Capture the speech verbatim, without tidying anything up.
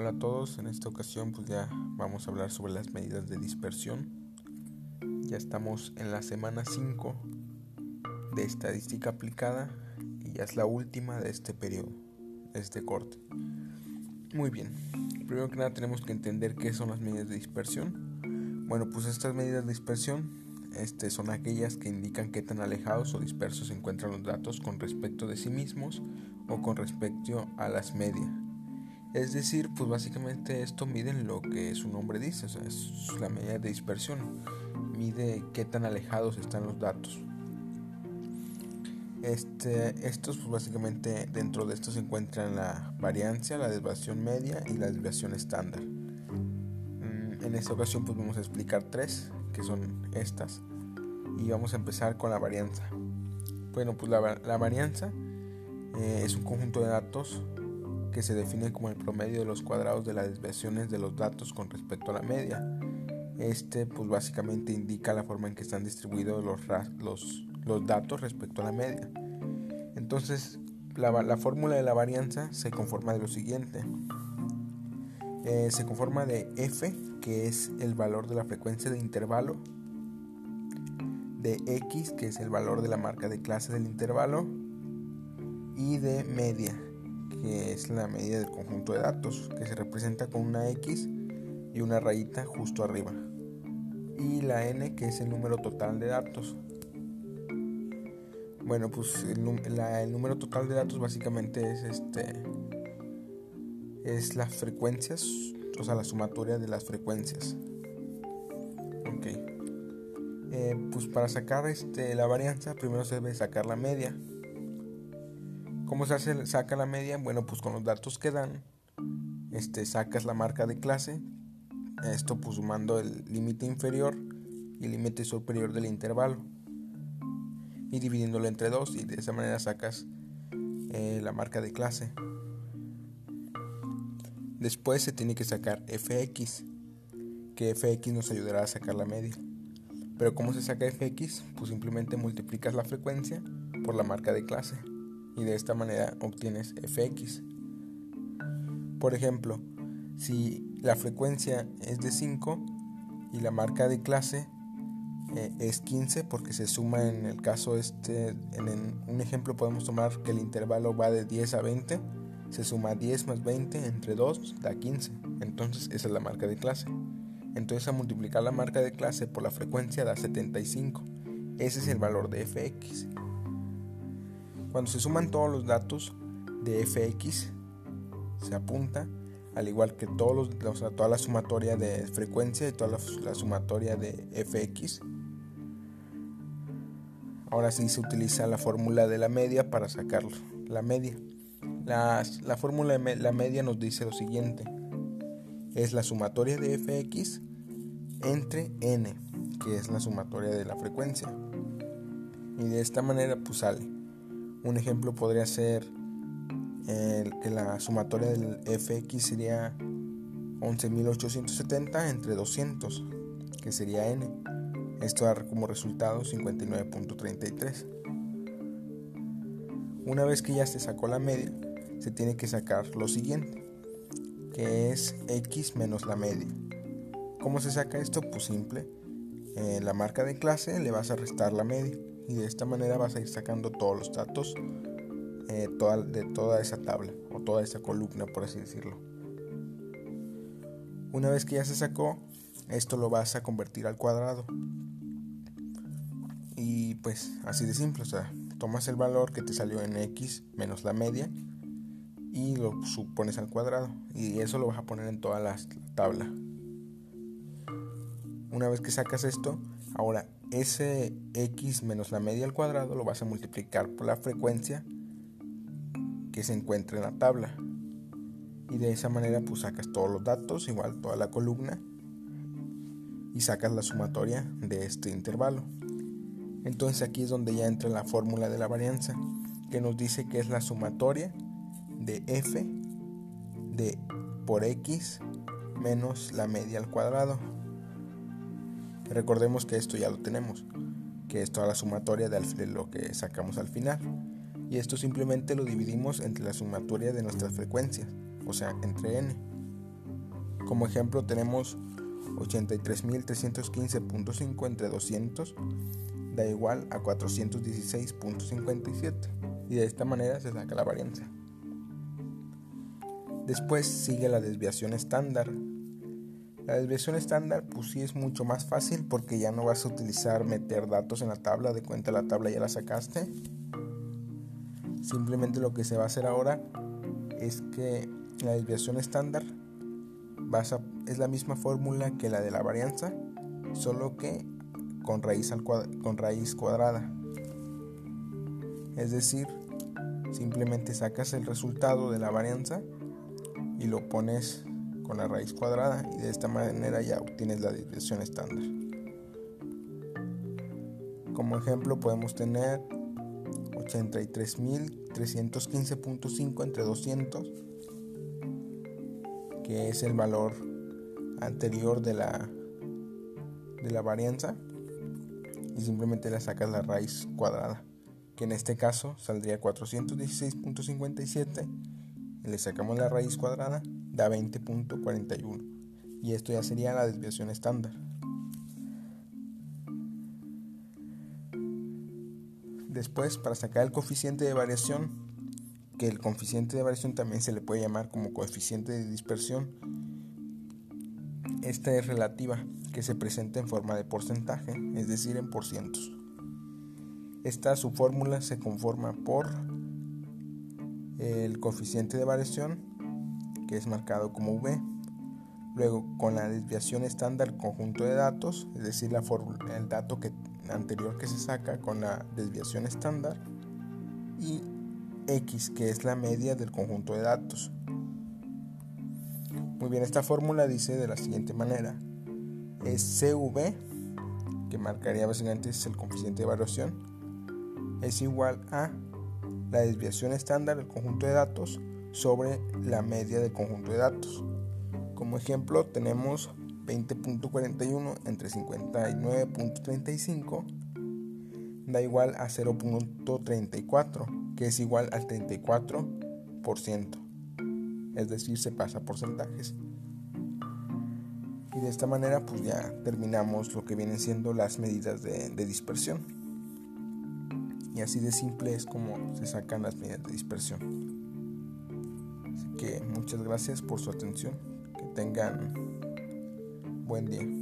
Hola a todos, en esta ocasión pues ya vamos a hablar sobre las medidas de dispersión. Ya estamos en la semana cinco de estadística aplicada y ya es la última de este periodo, de este corte. Muy bien, primero que nada tenemos que entender qué son las medidas de dispersión. Bueno, pues estas medidas de dispersión este, son aquellas que indican qué tan alejados o dispersos se encuentran los datos con respecto de sí mismos o con respecto a las medias. Es decir, pues básicamente esto mide lo que su nombre dice, o sea, es la medida de dispersión, mide qué tan alejados están los datos. Este, estos pues básicamente dentro de esto se encuentran la variancia, la desviación media y la desviación estándar. En esta ocasión pues vamos a explicar tres, que son estas, y vamos a empezar con la varianza. Bueno, pues la, la varianza eh, es un conjunto de datos que se define como el promedio de los cuadrados de las desviaciones de los datos con respecto a la media. Este pues básicamente indica la forma en que están distribuidos los, los, los datos respecto a la media. Entonces la, la fórmula de la varianza se conforma de lo siguiente. Eh, se conforma de F, que es el valor de la frecuencia de intervalo, de X, que es el valor de la marca de clase del intervalo, y de media, que es la medida del conjunto de datos, que se representa con una X y una rayita justo arriba, y la N, que es el número total de datos. Bueno, pues el, la, el número total de datos básicamente es este es las frecuencias, o sea, la sumatoria de las frecuencias. Ok. Eh, pues para sacar este, la varianza, primero se debe sacar la media. ¿Cómo se hace, saca la media? Bueno, pues con los datos que dan, este, sacas la marca de clase, esto pues sumando el límite inferior y el límite superior del intervalo y dividiéndolo entre dos, y de esa manera sacas eh, la marca de clase. Después se tiene que sacar F X, que F X nos ayudará a sacar la media. Pero ¿cómo se saca F X? Pues simplemente multiplicas la frecuencia por la marca de clase y de esta manera obtienes F X. Por ejemplo, si la frecuencia es de cinco y la marca de clase eh, es quince, porque se suma en el caso este, en el, un ejemplo podemos tomar que el intervalo va de diez a veinte, se suma diez más veinte entre dos da quince, entonces esa es la marca de clase. Entonces a multiplicar la marca de clase por la frecuencia da setenta y cinco, ese es el valor de F X. Cuando se suman todos los datos de F X se apunta, al igual que todos los, o sea, toda la sumatoria de frecuencia y toda la, la sumatoria de F X. Ahora sí se utiliza la fórmula de la media para sacar la media. La, la fórmula de me, la media nos dice lo siguiente: es la sumatoria de F X entre N, que es la sumatoria de la frecuencia. Y de esta manera pues sale. Un ejemplo podría ser eh, que la sumatoria del F X sería once mil ochocientos setenta entre doscientos, que sería N. Esto da como resultado cincuenta y nueve punto treinta y tres. Una vez que ya se sacó la media, se tiene que sacar lo siguiente, que es X menos la media. ¿Cómo se saca esto? Pues simple. En la marca de clase le vas a restar la media y de esta manera vas a ir sacando todos los datos eh, toda, de toda esa tabla o toda esa columna, por así decirlo. Una vez que ya se sacó, esto lo vas a convertir al cuadrado. Y pues así de simple, o sea, tomas el valor que te salió en X menos la media y lo supones al cuadrado, y eso lo vas a poner en toda la tabla. Una vez que sacas esto, ahora ese X menos la media al cuadrado lo vas a multiplicar por la frecuencia que se encuentra en la tabla, y de esa manera pues sacas todos los datos, igual toda la columna, y sacas la sumatoria de este intervalo. Entonces aquí es donde ya entra la fórmula de la varianza, que nos dice que es la sumatoria de F de por X menos la media al cuadrado. Recordemos que esto ya lo tenemos, que es toda la sumatoria de lo que sacamos al final, y esto simplemente lo dividimos entre la sumatoria de nuestras frecuencias, o sea, entre N. Como ejemplo tenemos ochenta y tres mil trescientos quince punto cinco entre doscientos da igual a cuatrocientos dieciséis punto cincuenta y siete, y de esta manera se saca la varianza. Después sigue la desviación estándar. La desviación estándar pues sí es mucho más fácil porque ya no vas a utilizar meter datos en la tabla, de cuenta la tabla ya la sacaste. Simplemente lo que se va a hacer ahora es que la desviación estándar vas a, es la misma fórmula que la de la varianza, solo que con raíz, al cuadra, con raíz cuadrada. Es decir, simplemente sacas el resultado de la varianza y lo pones con la raíz cuadrada, y de esta manera ya obtienes la desviación estándar. Como ejemplo podemos tener ochenta y tres mil trescientos quince punto cinco entre doscientos, que es el valor anterior de la, de la varianza, y simplemente le sacas la raíz cuadrada, que en este caso saldría cuatrocientos dieciséis punto cincuenta y siete, y le sacamos la raíz cuadrada, da veinte punto cuarenta y uno, y esto ya sería la desviación estándar. Después, para sacar el coeficiente de variación, que el coeficiente de variación también se le puede llamar como coeficiente de dispersión, esta es relativa, que se presenta en forma de porcentaje, es decir, en porcientos. Esta su fórmula se conforma por el coeficiente de variación, que es marcado como V, luego con la desviación estándar conjunto de datos, es decir, la fórmula, el dato que, anterior que se saca con la desviación estándar, y X, que es la media del conjunto de datos. Muy bien, esta fórmula dice de la siguiente manera: es C V, que marcaría básicamente es el coeficiente de variación, es igual a la desviación estándar del conjunto de datos sobre la media del conjunto de datos. Como ejemplo tenemos veinte punto cuarenta y uno entre cincuenta y nueve punto treinta y cinco da igual a cero punto treinta y cuatro, que es igual al treinta y cuatro por ciento, es decir, se pasa a porcentajes. Y de esta manera pues ya terminamos lo que vienen siendo las medidas de, de dispersión. Y así de simple es como se sacan las medidas de dispersión. Así que muchas gracias por su atención. Que tengan buen día.